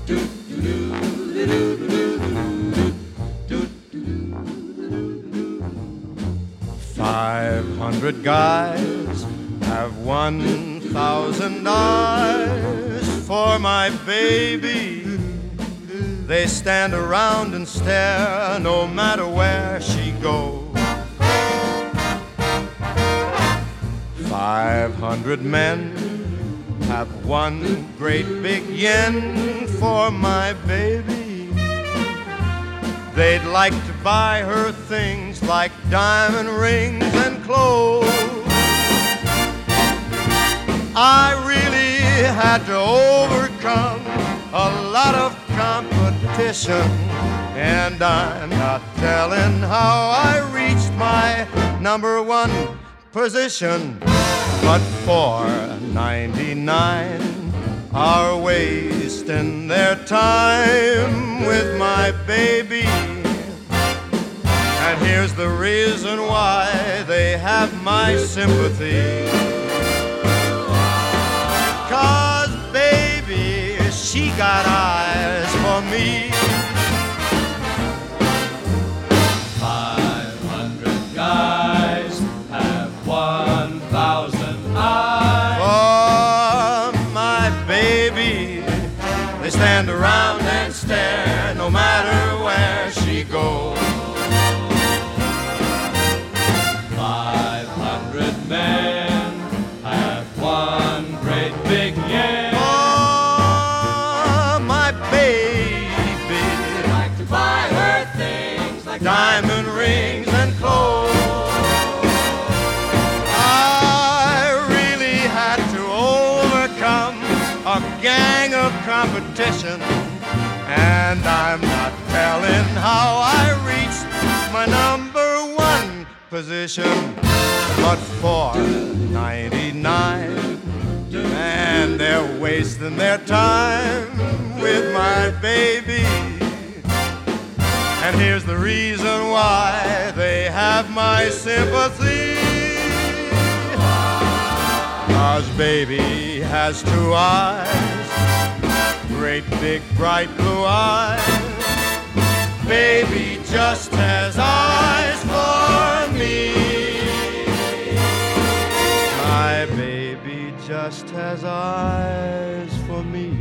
500 guys have 1,000 eyes for my baby. They stand around and stare no matter where she goes. 500 men have one great big yen for my baby. They'd like to buy her things like diamond rings and clothes. I really had to overcome a lot of competition, and I'm not telling how I reached my number one position. But $4.99 are wasting their time with my baby. And here's the reason why they have my sympathy. 'Cause baby, she got eyes for me. 500 guys have 1,000 eyes for my baby. They stand around and stare no matter where she goes. 500 men have one great big yen. Oh, my baby, Like to buy her things like diamond rings and clothes. I really had to overcome a gang of competition, and I'm not telling how I reached my number one position. But $4.99, and they're wasting their time with my baby. And here's the reason why they have my sympathy. 'Cause baby has two eyes, great big bright blue eyes. Baby just has eyes for me. My baby just has eyes for me.